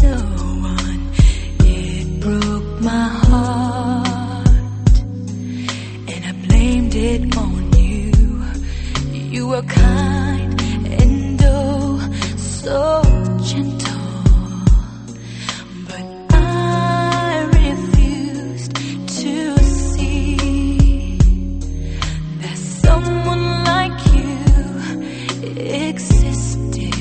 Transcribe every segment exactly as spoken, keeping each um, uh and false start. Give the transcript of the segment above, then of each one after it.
the one. It broke my heart, and I blamed it on you. You were kind and oh so gentle, but I refused to see that someone like you existed.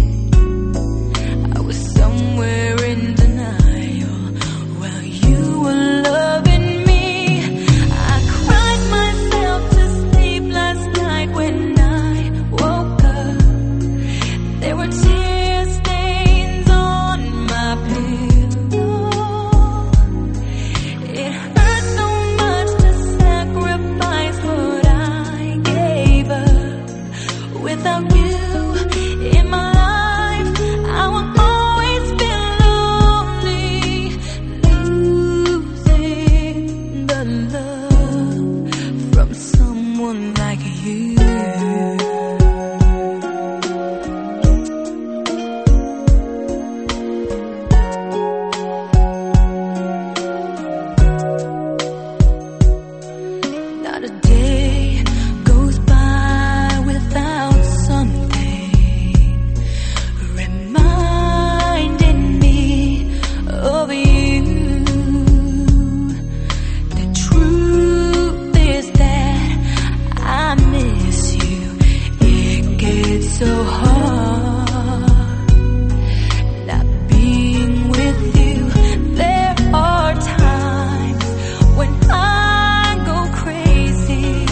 I was somewhere in denial while you were loving me. I cried myself to sleep last night. When I woke up, there were tear stains on my pillow. It hurt so much to sacrifice what I gave up. Without you in my life, I will always feel lonely, losing the love from someone like you. Not a day goes by without something reminding me of you. The truth is that I miss you. It gets so hard not being with you. There are times when I go crazy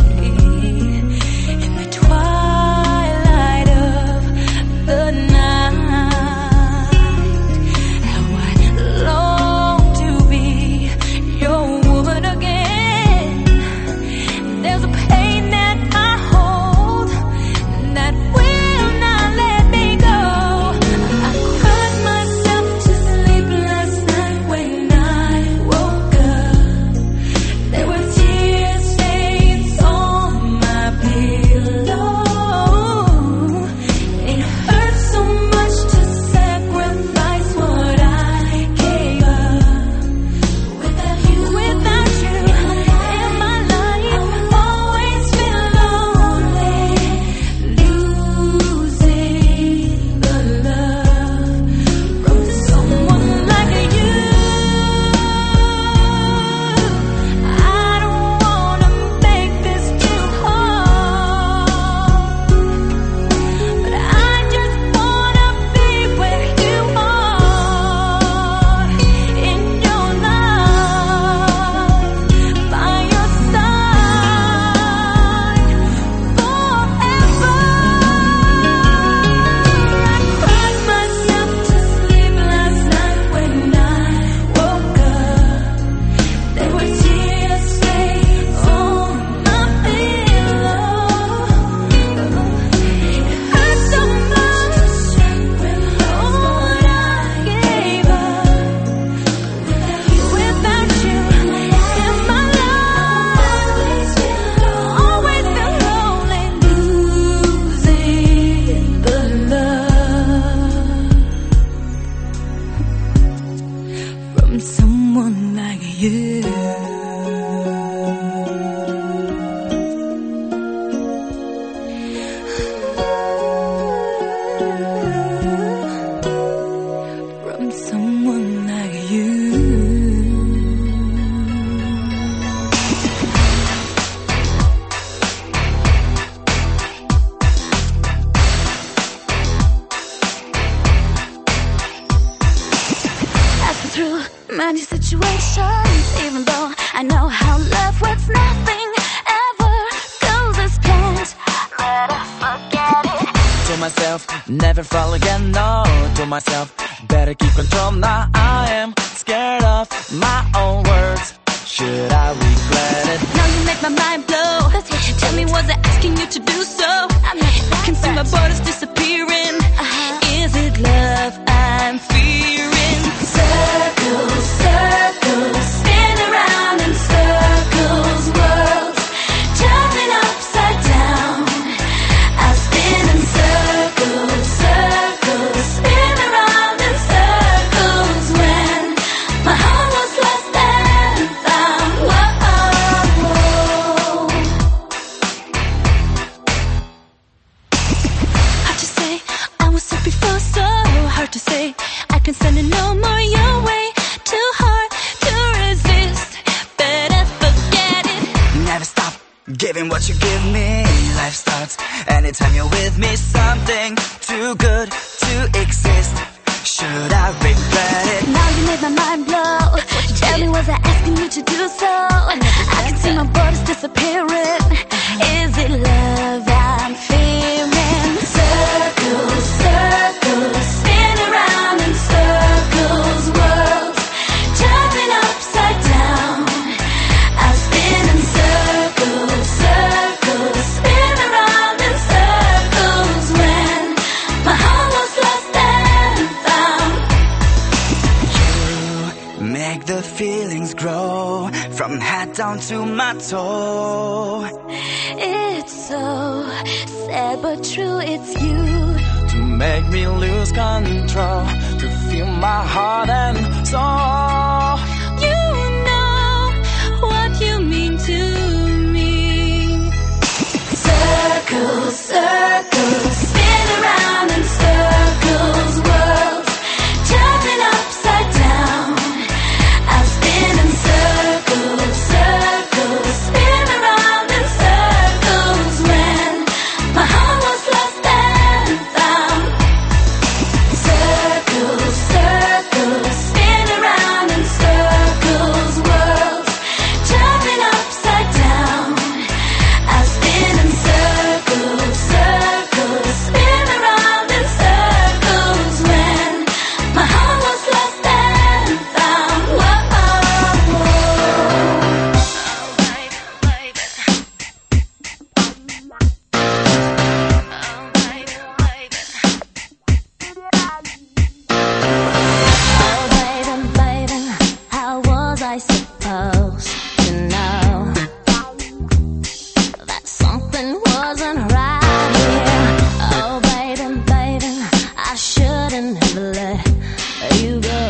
in the twilight of the night. How I long to be your woman again. There's a pain that I hold that will not let me go. I cried myself to sleep last night. When I woke up, there were tear stains on my pillow. It hurt so much to sacrifice what I gave up. Without you, without you in my life, I always feel lonely, losing the love from someone like you. I don't wanna make this too hard, but I just wanna be where you are, in your life, by your side, forever. I cried myself to sleep last night. When I woke up, there were tear stains on my pillow. It hurt so much to sacrifice what I gave up. Without you in my life, always feel lonely, losing the love from someone like you. From someone like you. I've been through many situations, even though I know how love was nothing ever goes as planned. Better forget it. Told myself, never fall again, no. Told myself, better keep control. Now I am scared of my own words. Should I regret it? Now you make my mind blow. Tell me, was I asking you to do so? I can see my borders disappearing. Is it love I'm fearing? Circles, circles, spin around in circles, worlds turning upside down. I spin in circles, circles, spin around in circles. wanna know more your way, too hard to resist. Better forget it. Never stop giving what you give me. Life starts anytime you're with me. Something too good to exist. Should I regret it? Now you made my mind blow. Tell me, was I asking you to do so? I can see my borders disappearing. Is it love I'm fearing? Circles, circles, spin around in circles, worlds turning upside down. I spin in circles, circles, spin around in circles when my heart was lost and found. You make the feelings grow from head down to my toe. It's so sad but true, it's you. To make me lose control, to feel my heart and soul. You know what you mean to me. Circles, circles, spin around in circles, worlds turning upside down. I spin in circles, circles, spin around in circles when my heart was lost and found. Circles, circles, spin around in circles, worlds turning upside down. I spin in circles, circles, spin around in circles when my heart was lost and found. Whoa, whoa. Oh, baby, baby, how was I supposed to know that something wasn't right here? Oh, baby, baby, I shouldn't have let you go.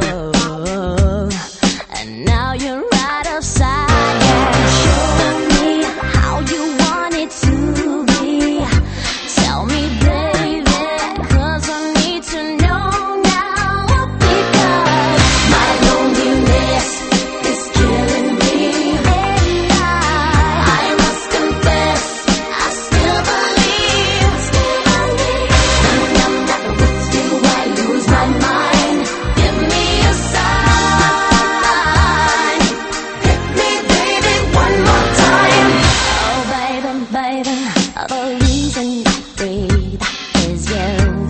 And now you're right upside down. Show me how you want it to be. Tell me, baby, 'cause I need to know now. Because my loneliness is killing me. And I, I must confess, I still believe, still believe. When I'm not with you, I lose my mind. Give me a sign. Hit me, baby, one more time. Oh, baby, baby, the reason I breathe is you.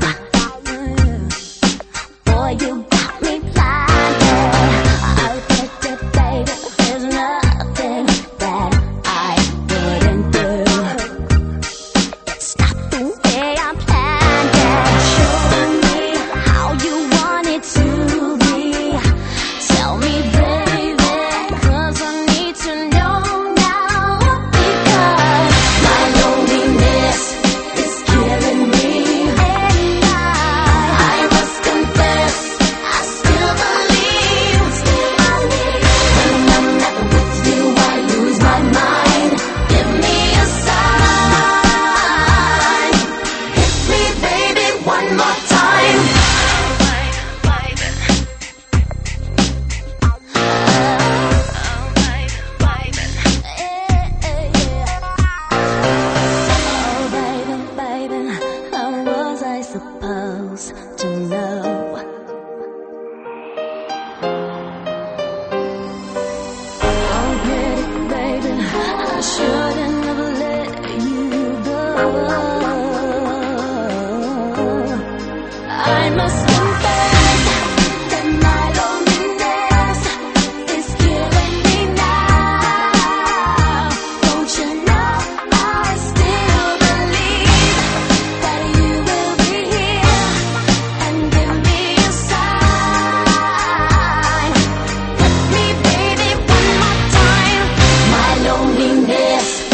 Boy, you got me blinded. I bet that, baby, there's nothing that I wouldn't do. It's not the way I planned it. Show me how you want it to be. Tell me, baby, 'cause I need to know now. Because my loneliness is killing me. And I, I must confess, I still believe, still believe. When I'm not with you, I lose my mind. Give me a sign. Hit me, baby, one more time. Oh, baby, baby, how was I supposed to know? Oh, pretty baby, I shouldn't have let you go. I must confess that my loneliness is killing me now. Don't you know I still believe that you will be here and give me a sign. Hit me, baby, one more time. My loneliness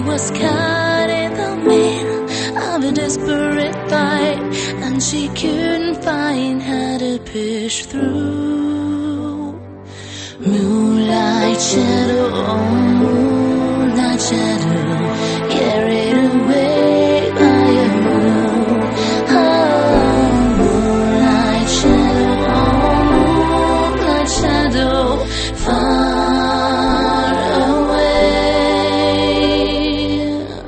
was caught in the middle of a desperate fight, and she couldn't find how to push through. Moonlight shadow, oh moonlight shadow, carried away by a moon. Oh, moonlight shadow, oh moonlight shadow, far away.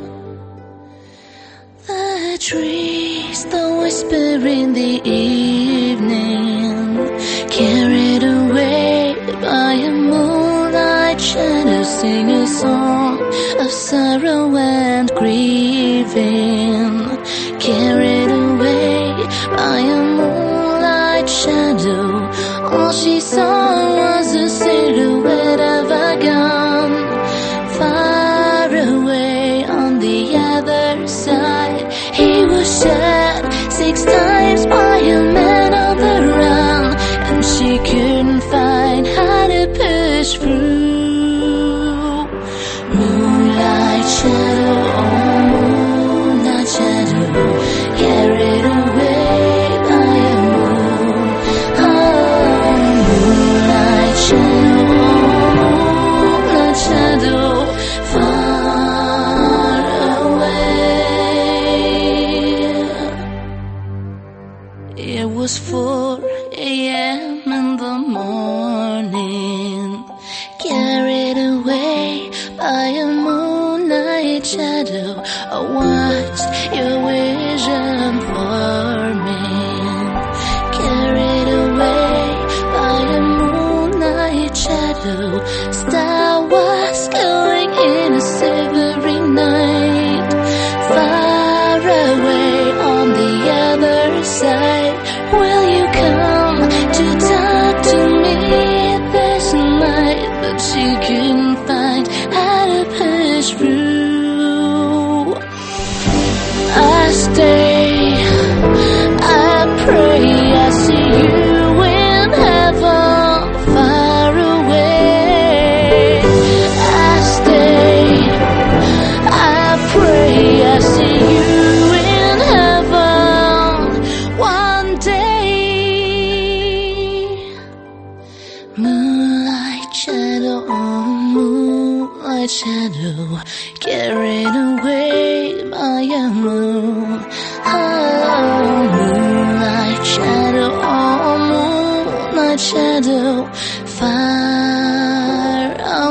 The trees, the whisper in the evening, carried away by a moonlight shadow, sing a song of sorrow and grieving. Carried away by a moonlight shadow, all she saw was a silhouette of a gun. Far away on the other side, he was shot six times by a man on the run, and she couldn't find how to push through. Moonlight shadow, oh moonlight shadow, carried away by a moon. Oh, moonlight shadow, oh moonlight shadow, far away. It was four a m in the morning, carried away by a moonlight shadow. I watched your vision forming, carried away by a moonlight shadow. Star was going in a silvery night, far away on the other side. Will you come to talk to me this night? But she couldn't find how to push through. I stay, I pray, I see you in heaven, far away. I stay, I pray, I see you in heaven one day. Moonlight shadow, oh moonlight shadow, carried away by a moon. Oh, moonlight shadow, oh moonlight shadow, far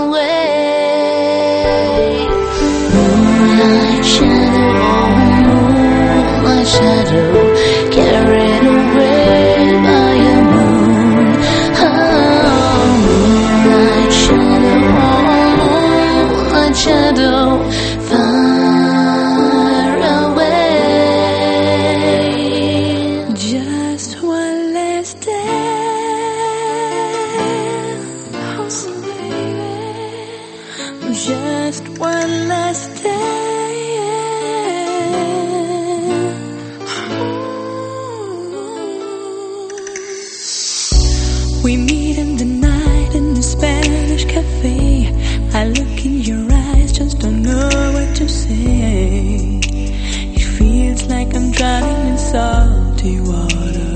away. Moonlight shadow, oh moonlight shadow, carried away by a moon. Oh, moonlight shadow, oh moonlight shadow, far away. Just one last dance, just one last dance. We meet in the night in the Spanish cafe. I look in your eyes, just don't know what to say. It feels like I'm drowning in salty water.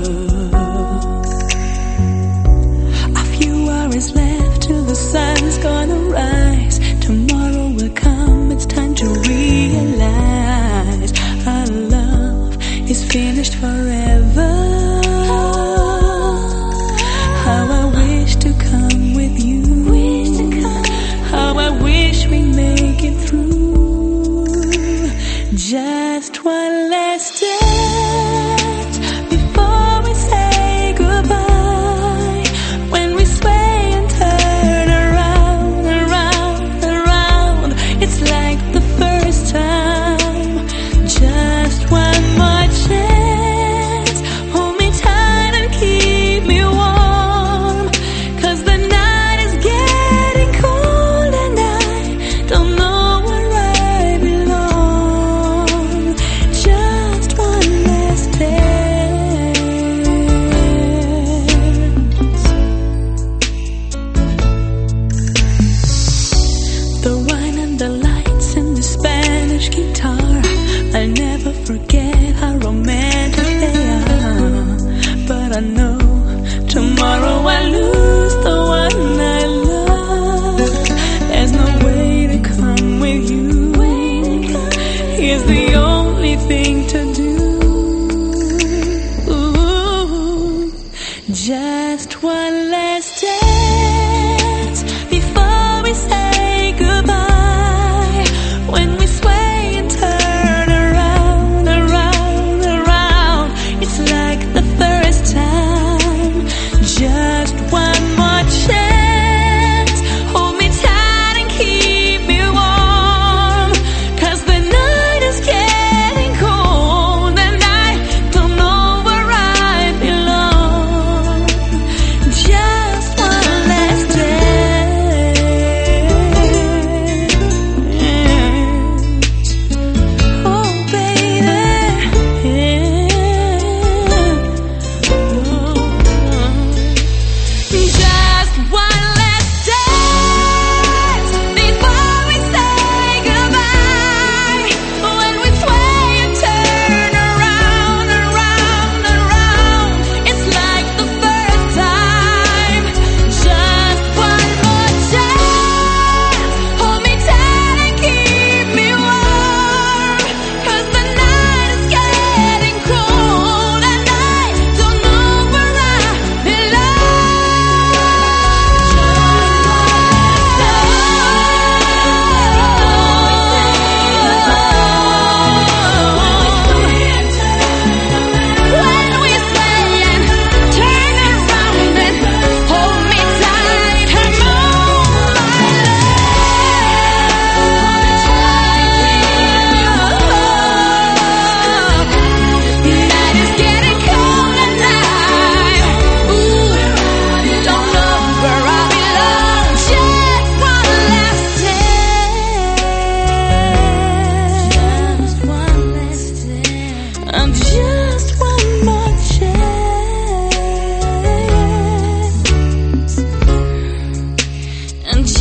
A few hours left till the sun's gonna rise. Tomorrow will come, it's time to realize our love is finished forever. How I wish to come with you, how I wish we make it through. Just one last dance before we say goodbye. When we sway and turn around,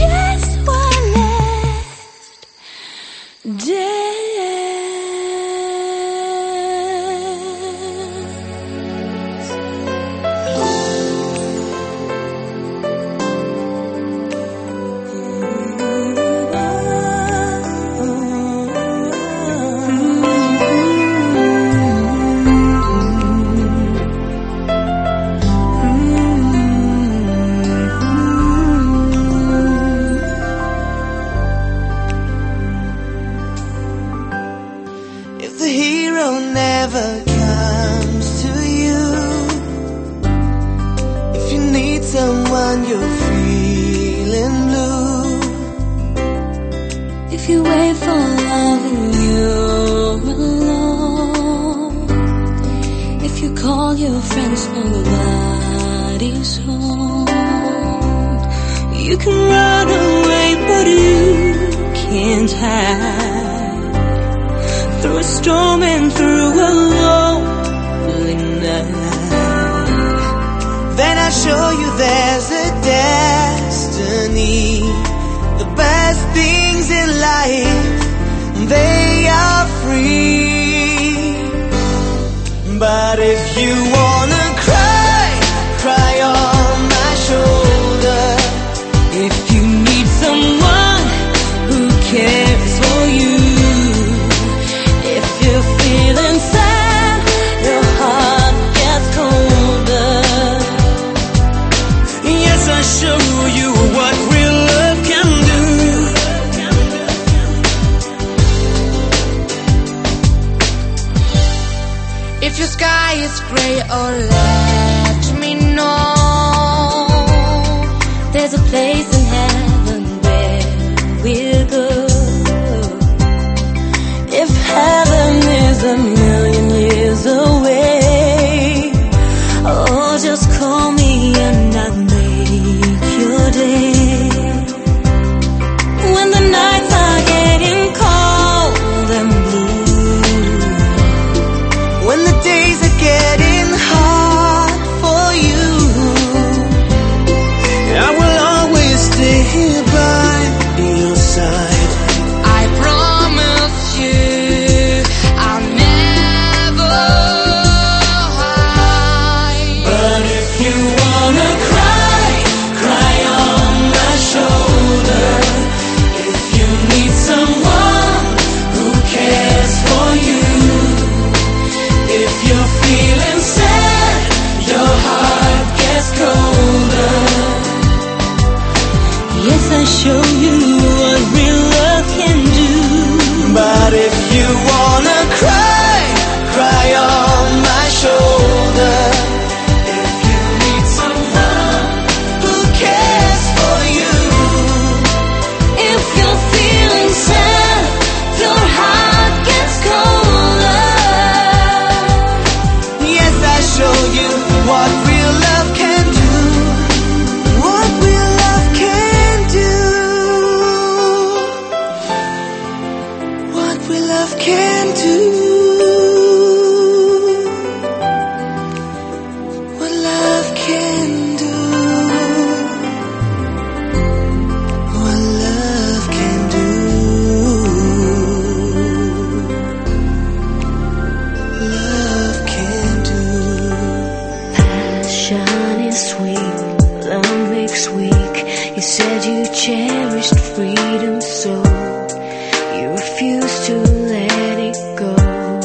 just one last dance. If the hero never comes to you, if you need someone you're feeling blue, If you wait for love and you're alone, if you call your friends, nobody's home. You can run away, but you can't hide through a storm and through a lonely night. then I show you there's a destiny. The best things in life, they are free. But if you wanna cry, cry on my shoulder. If you need someone who cares for you, if you're feeling sad, your heart gets colder. Yes, I show you what real love can do. If your sky is gray, oh let me know. There's a place in heaven where we'll go. If heaven is a million years away, oh, just call me and I'll make your day. When the nights are getting cold and blue, When the days are getting hard for you, I will always stay here by your side. I promise you I'll never hide. But if you wanna cry, cry on my shoulder. If you need someone who cares for you, if you're feeling sad, your heart gets colder. yes, I show you what real love can do. But if you wanna cry, cry on my shoulder. If you need someone who cares for you, If you're feeling sad, your heart gets colder. yes, I show you what real love can do. What real love can do. What real love can do. What love can do. What love can do. Love can do. Passion is sweet, love makes weak. You said you cherished freedom, so you refused to let it go.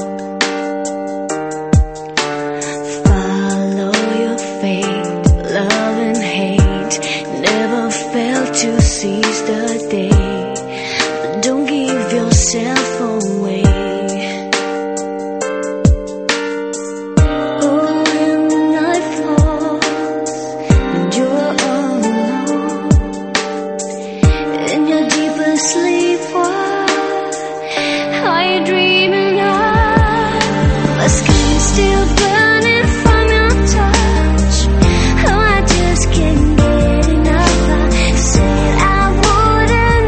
Follow your fate, love and hate. Never failed to seize the day, but don't give yourself away. Oh, when the night falls and you're alone in your deepest sleep, what are you dreaming of? My skin's still burning from your touch. Oh, I just can't get enough. I said I wouldn't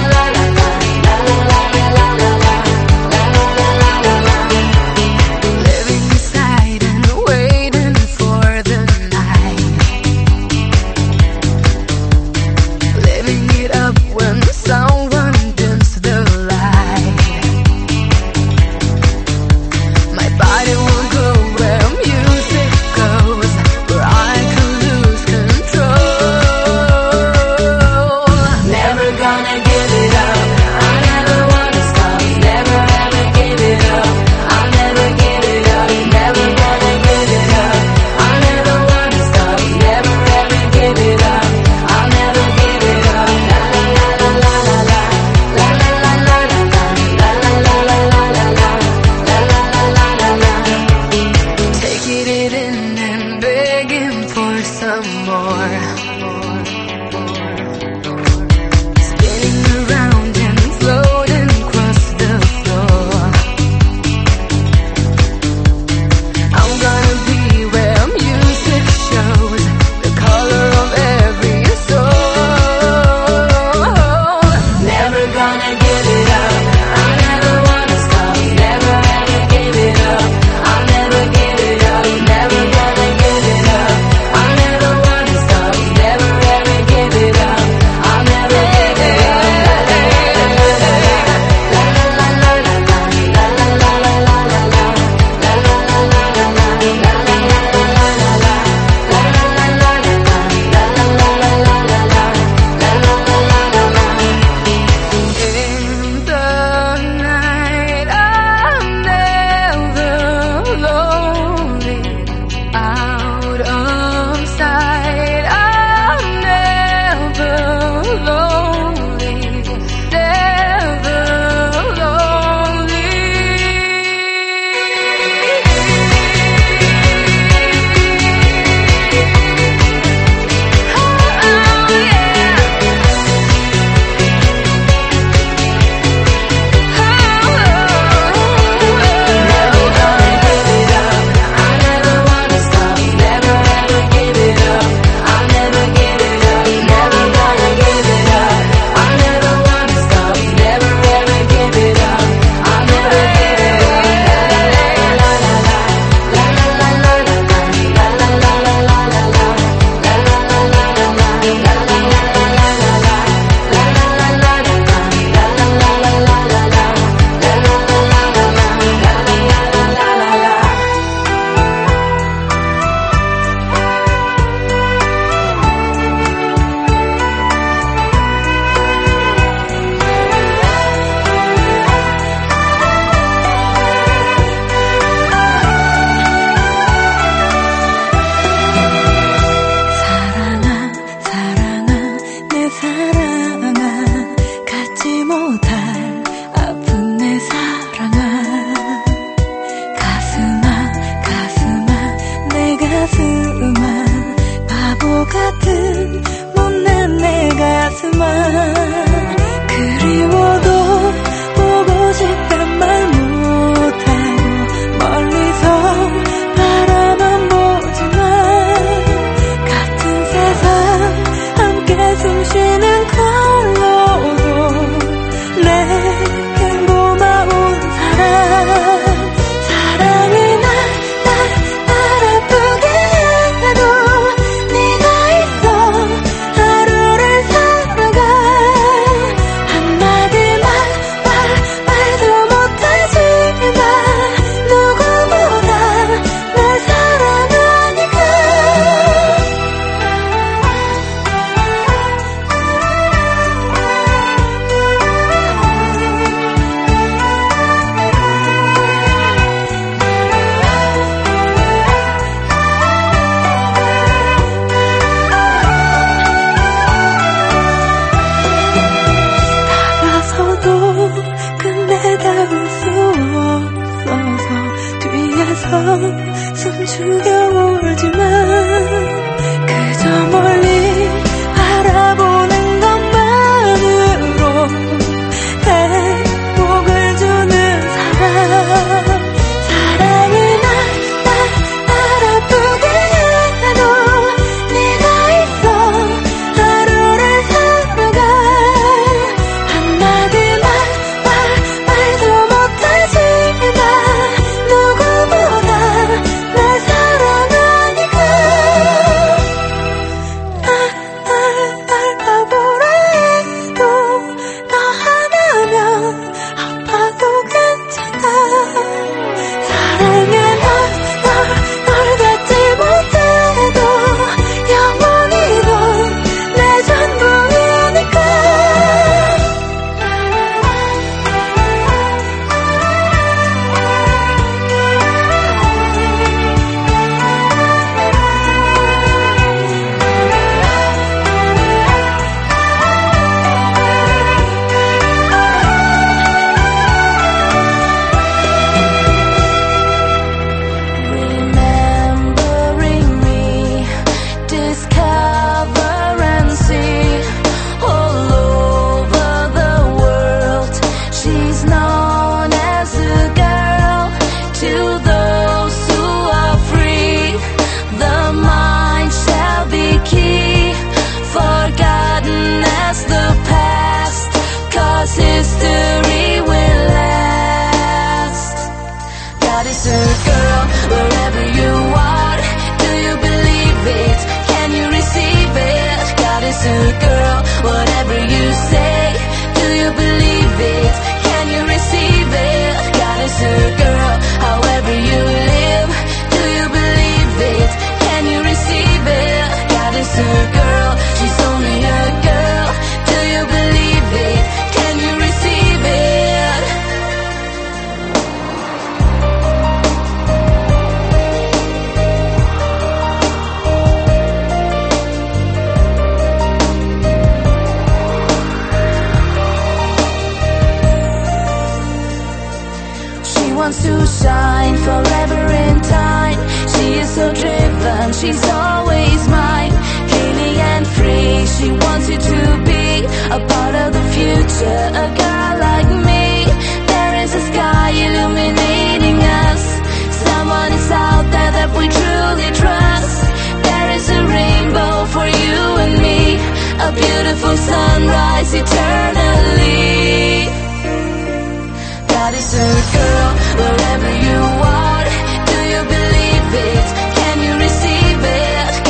그리워도 보고 싶단 말 못하고 멀리서 바라만 보지만 같은 세상 함께 숨쉬는 걸로도 내겐 고마운 사람 사랑이 날, 날, 날 아프게 해도 네가 있어 하루를 살아가 한마디 말, 말, 말도 못하지만 누구보다 날 사랑하니까 다가서도 끝내 닿을 수 없어서 뒤에서 숨죽여 울지만 그저 멀리 바라보는 것만으로 행복을 주는 사람 사랑이 날, 날, 날 아프게 해도 네가 있어 하루를 살아가 한마디 말, 말, 말도 못하지만 누구보다 날 사랑하니까 날, 날, 날 바보라 해도 너 하나면 아파도 괜찮아 사랑해 널, 널, 널 갖지 못해도 영원히 넌 내 전부이니까 Remembering me, discover and see all over the world. She's known as a girl to those who are free. The mind shall be key, forgotten as the past, 'cause history will last. God is a girl wherever you are. Do you believe it? Can you receive it? God is a girl, whatever you say. Do you believe it? Can you receive it? God is a girl, however you live. Do you believe it? Can you receive it? God is a girl, she's only a girl. Do you believe it? Can you receive it? She wants to shine forever in time. She is so driven, she's always mine. Freely and free, she wants you to be a part of the future. A girl like me, there is a sky illuminating us. Someone is out there that we truly trust. There is a rainbow for you and me, a beautiful sunrise eternally. God is a girl, wherever you are. Do you believe it? Can you receive it?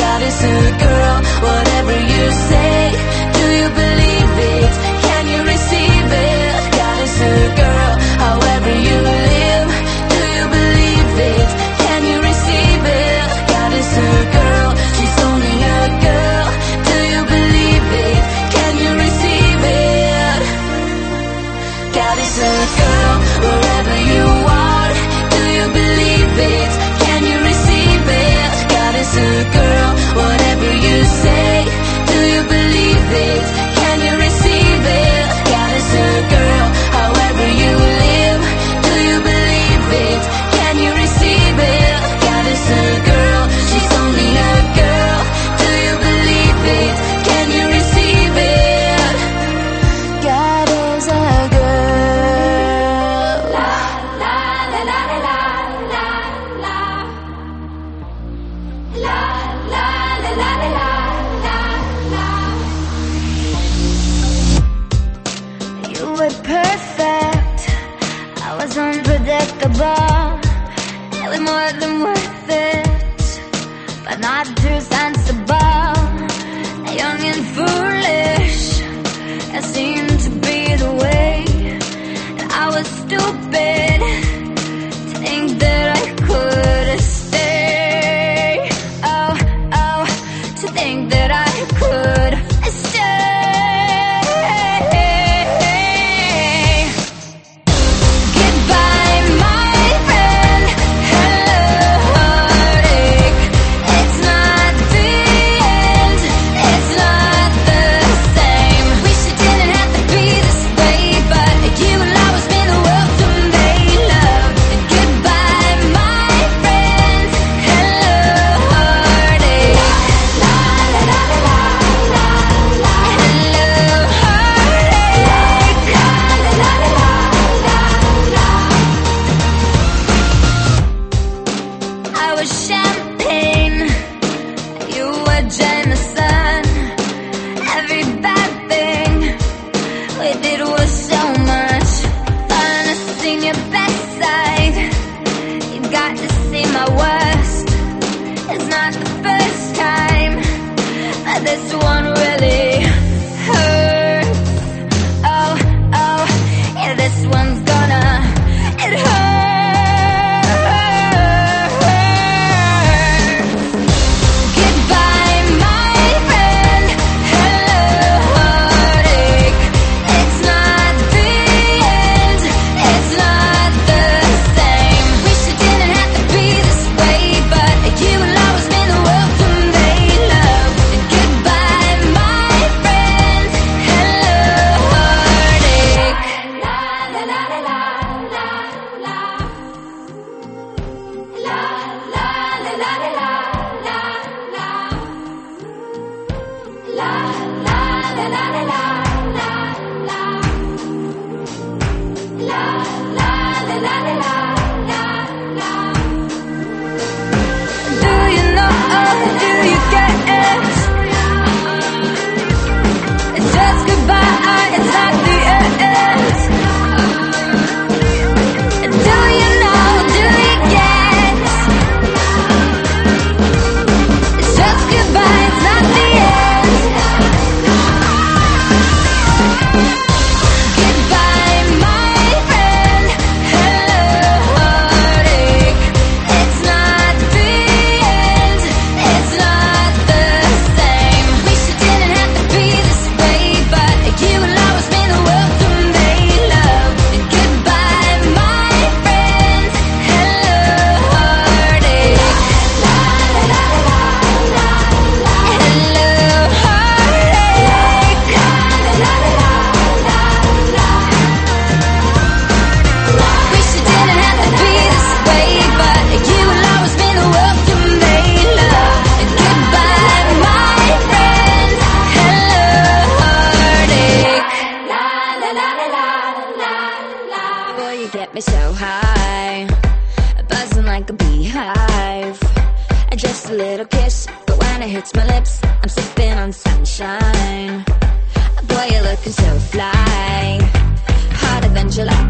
me so high, buzzing like a beehive. Just a little kiss, but when it hits my lips, I'm sipping on sunshine. Boy, you're looking so fly, hotter than July.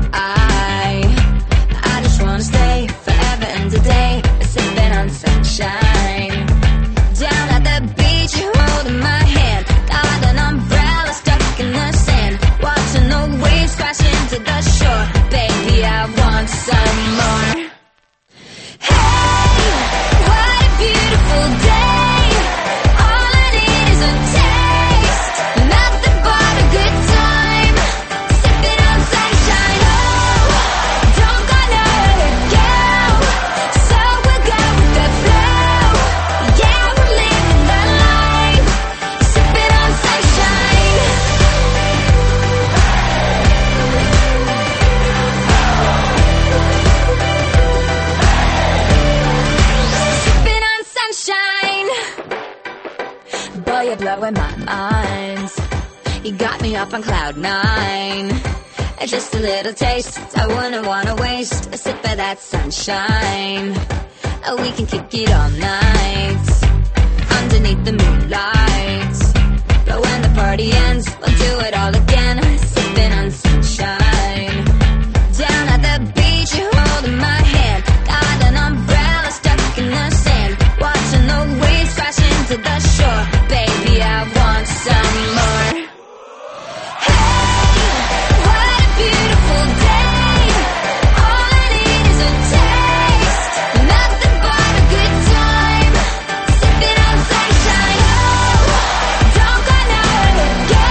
I just wanna stay forever and a day, sipping on sunshine. Down at the beach, you're holding my hand, got an umbrella stuck in the sand, watching the waves crash into the shore. Baby, I want some more. Boy, you're blowing my mind. You got me up on cloud nine. Just a little taste, I wouldn't wanna waste a sip of that sunshine. We can kick it all night underneath the moonlight. But when the party ends, we'll do it all again, sipping on sunshine. Down at the beach, you're holding my hand, got an umbrella stuck in the sand, watching the waves crash into the shore. Baby, I want some more. Hey, what a beautiful day. All I need is a taste, nothing but a good time, sipping on sunshine. Oh, don't go nowhere again.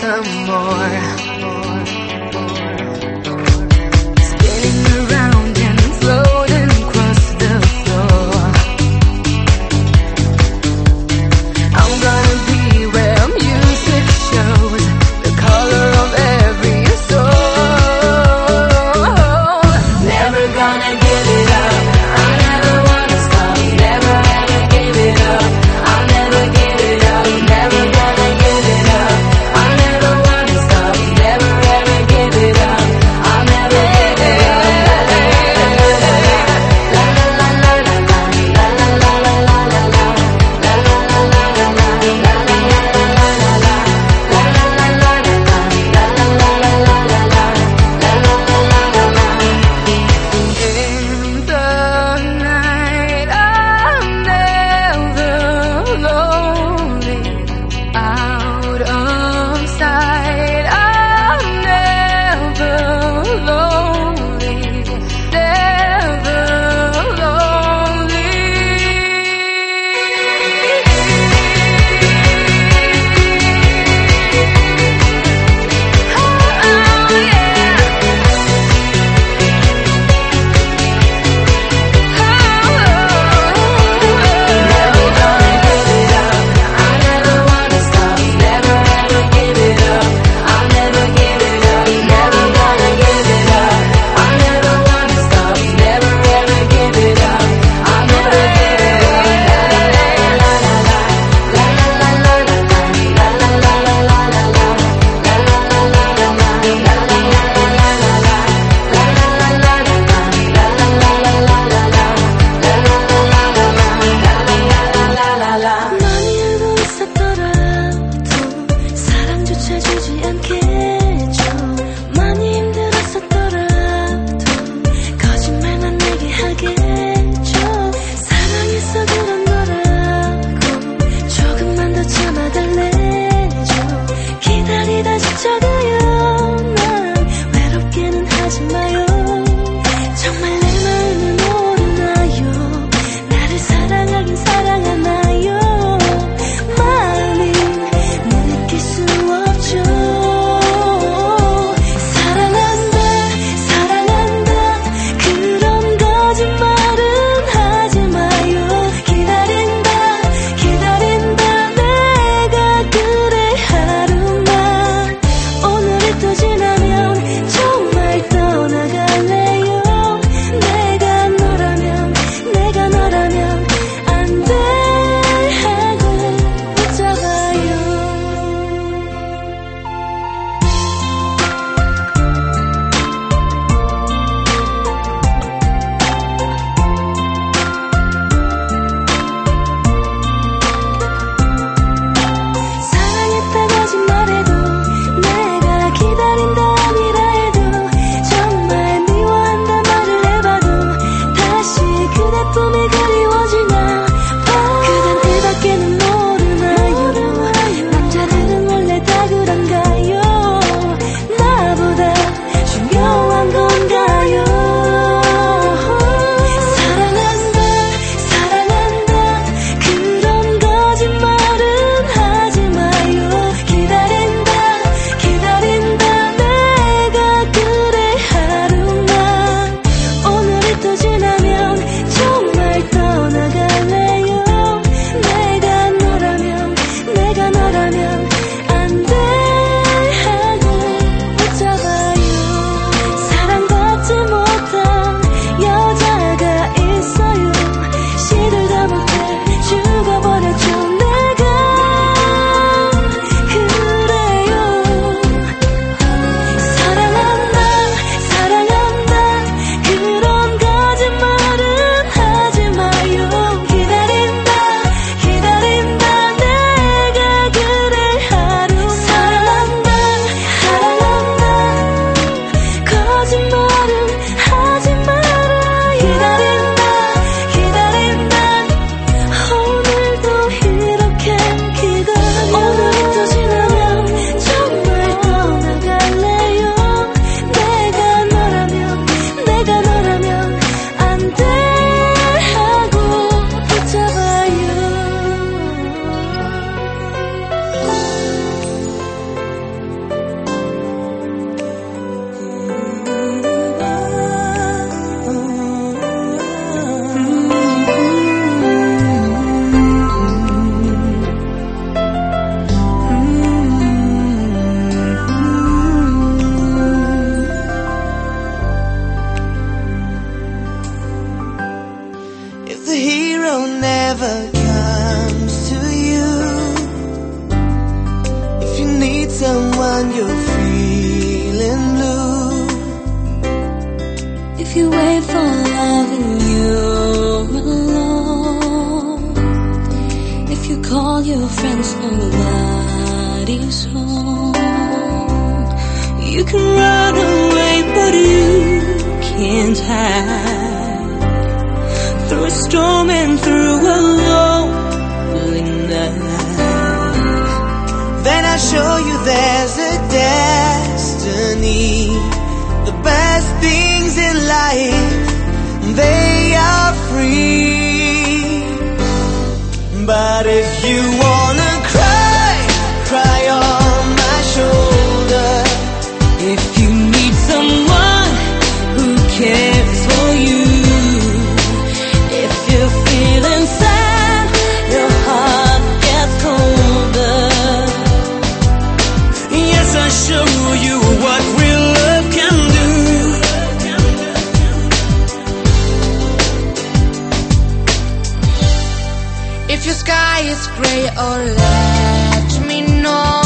some more. Spinning around and floating across the floor. I'm gonna be where music shows the color of every soul. Never gonna give it up. I never wanna stop. Never ever give it up. I'll never give it up. Never gonna give it up. I never wanna stop. someone you're feeling blue. If you wait for love and you're alone, if you call your friends, nobody's home. You can run away, but you can't hide through a storm and through a lonely night. Then I show you there's a destiny. The best things in life, they are free. But if you wanna cry, cry on my shoulder. If you need someone who cares for you, if you're feeling sad, your heart gets colder. Yes, I show you what real love can do. If your sky is gray, oh let me know.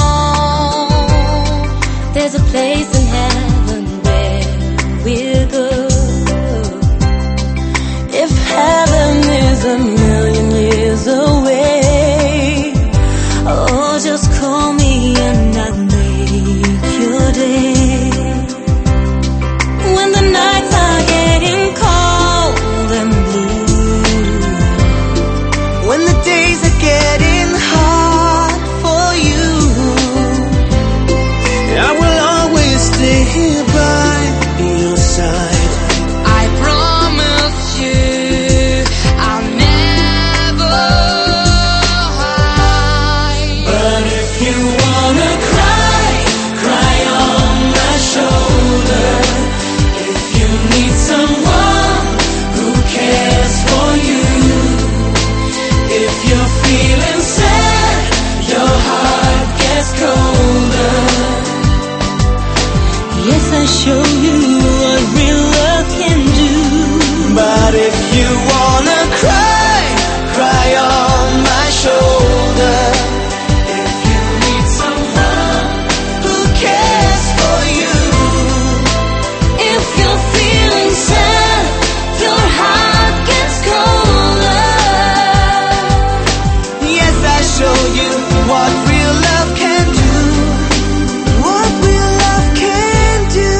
There's a place in heaven where we'll go. If heaven is a million years away, oh, just call me and I'll make your day. When the nights are getting cold and blue, When the days are getting hard for you, I will always stay here by your side. I promise you I'll never hide. But if you wanna cry, cry on my shoulder. If you need someone who cares for you, if you're feeling sad, your heart gets colder. yes, I show you what real love can do. But if you wanna cry, cry on my shoulder. If you need someone who cares for you, If you're feeling sad, your heart gets colder. yes, I show you what real love can do. What real love can do.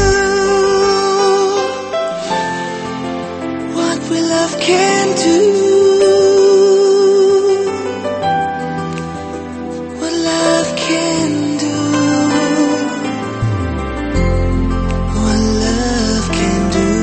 What real love can do. What love can do. What love can do.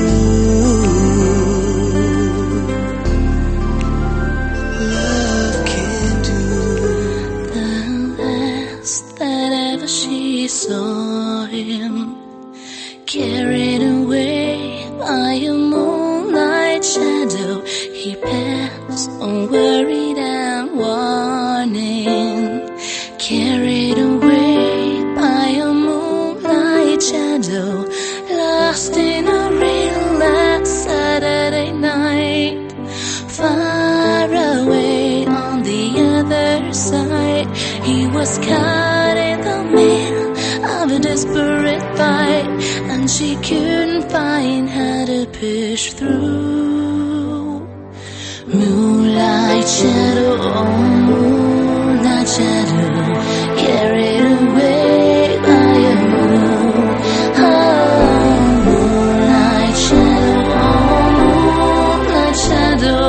Love can do. The last that ever she saw him, carried away by a moonlight shadow, he passed unworried and warning. Carried away by a moonlight shadow, lost in a real last Saturday night. Far away on the other side, he was caught in the middle of a desperate fight, and she couldn't find how to push through. Moonlight shadow, oh moonlight shadow, carried away by a moon. Oh, moonlight shadow, oh moonlight shadow,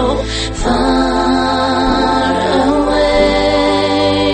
far away.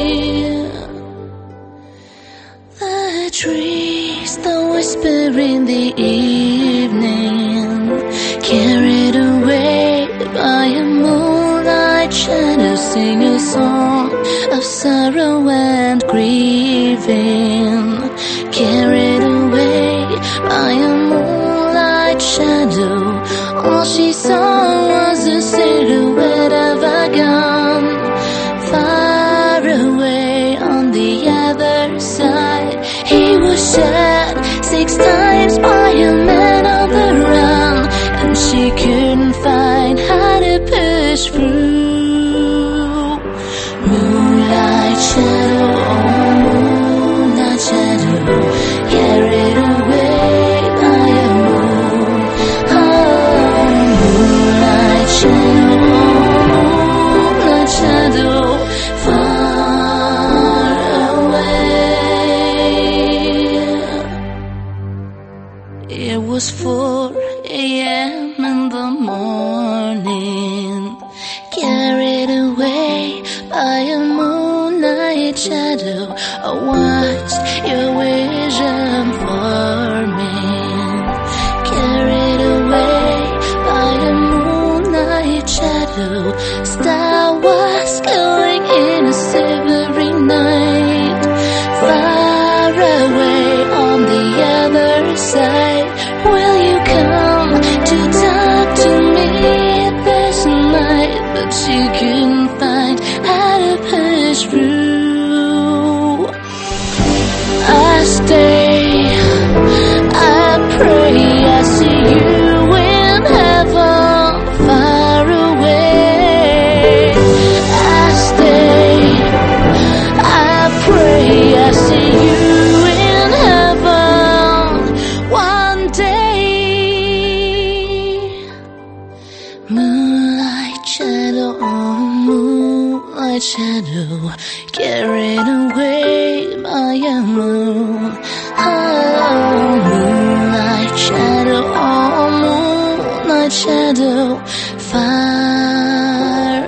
The trees that whisper in the evening, carried away by a moonlight shadow, sing a song of sorrow and grieving. Carried away by a moonlight shadow, all she saw was the silhouette of a gun. Far away on the other side, he was shot six times by a man on the run, and she couldn't find how to push through. Moonlight shadow, oh I watched your vision forming, carried away by the moonlight shadow. Star was going in a silvery night, far away on the other side. Will you come to talk to me this night? But she couldn't find how to push through. I stay, I pray, I see you in heaven, far away. I stay, I pray, I see you in heaven one day. Moonlight shadow, oh, moonlight shadow, carried away by a moon. Oh, moonlight shadow, oh, moonlight shadow, far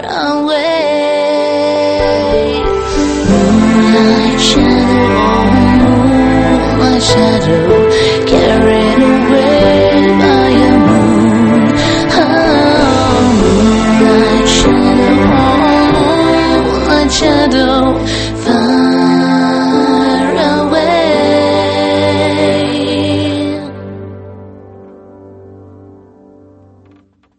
away. Moonlight shadow, oh, moonlight shadow, carried away by a moon. Oh, moonlight shadow, oh, moonlight shadow, far